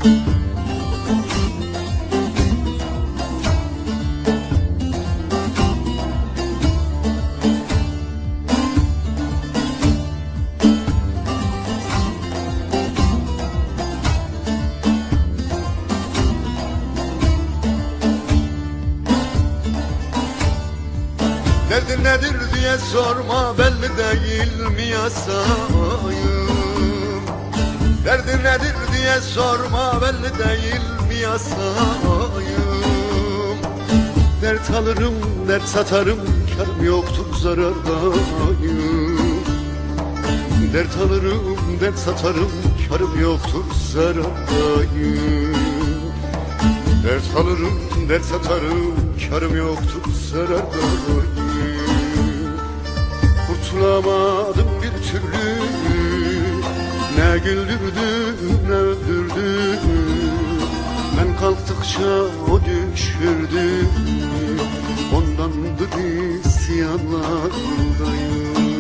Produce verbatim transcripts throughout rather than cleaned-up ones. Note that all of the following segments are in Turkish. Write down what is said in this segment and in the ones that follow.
Derdin nedir diye sorma, belli değil mi yasayım? Derdin nedir diye sorma, belli değil mi yasayım? Dert alırım, dert satarım, karım yoktur zarardayım. Dert alırım, dert satarım, karım yoktur zarardayım. Dert alırım, dert satarım, karım yoktur zarardayım. Kurtulamadım bir türlü, ne güldürdü ne öldürdü. Ben kalktıkça o düşürdü, ondandır isyanlardayım.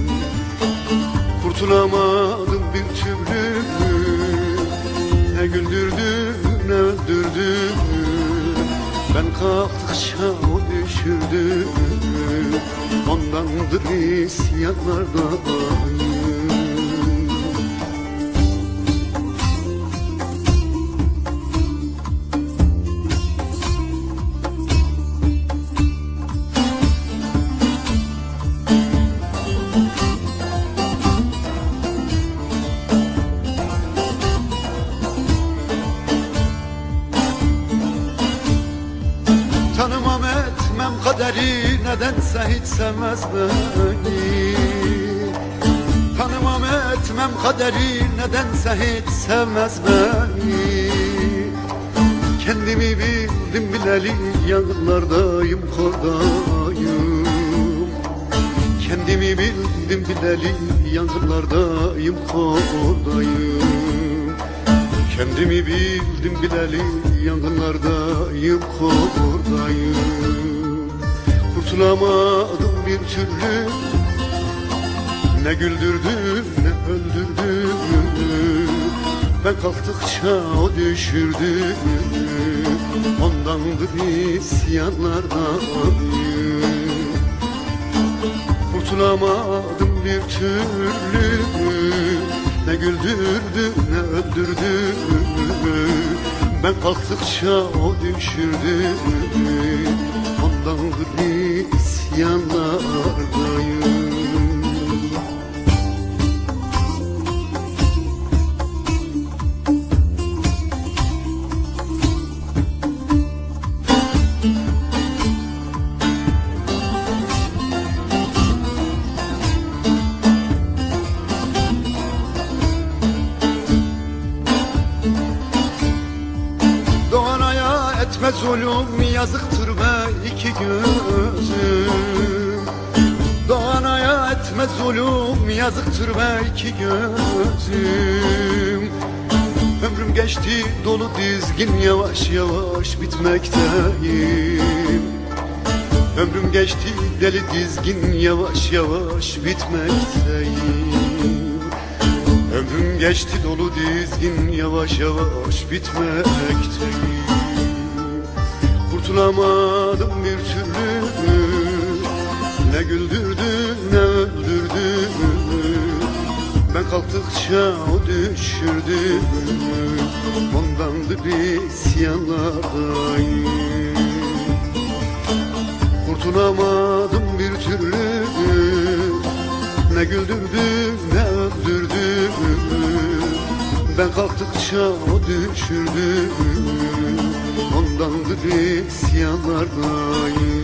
Kurtulamadım bir türlü, ne güldürdü ne öldürdü. Ben kalktıkça o düşürdü, ondandır isyanlardayım. Tanımam etmem kaderi, nedense hiç sevmez beni. Tanımam etmem kaderi, nedense hiç sevmez beni. Kendimi bildim bileli, yangınlardayım, kordayım. Kendimi bildim bileli, yangınlardayım, kordayım. Kendimi bildim bileli, yangınlardayım, kordayım. Kurtulamadım bir türlü, ne güldürdü ne öldürdü. Ben kalktıkça o düşürdü, ondandır isyanlardayım. Kurtulamadım bir türlü, ne güldürdü ne öldürdü. Ben kalktıkça o düşürdü, ondandır isyanlardayım. Etme zulüm, yazıktır be iki gözüm. Doğanaya etme zulüm, yazıktır be iki gözüm. Ömrüm geçti dolu dizgin, yavaş yavaş bitmekteyim. Ömrüm geçti deli dizgin, yavaş yavaş bitmekteyim. Ömrüm geçti dolu dizgin, yavaş yavaş bitmekteyim. Kurtulamadım bir türlü, ne güldürdü ne öldürdü. Ben kalktıkça o düşürdü, ondandır isyanlardayım. Kurtulamadım bir türlü, ne güldürdü ne öldürdü. Ben kalktıkça o düşürdü, ondandır isyanlardayım.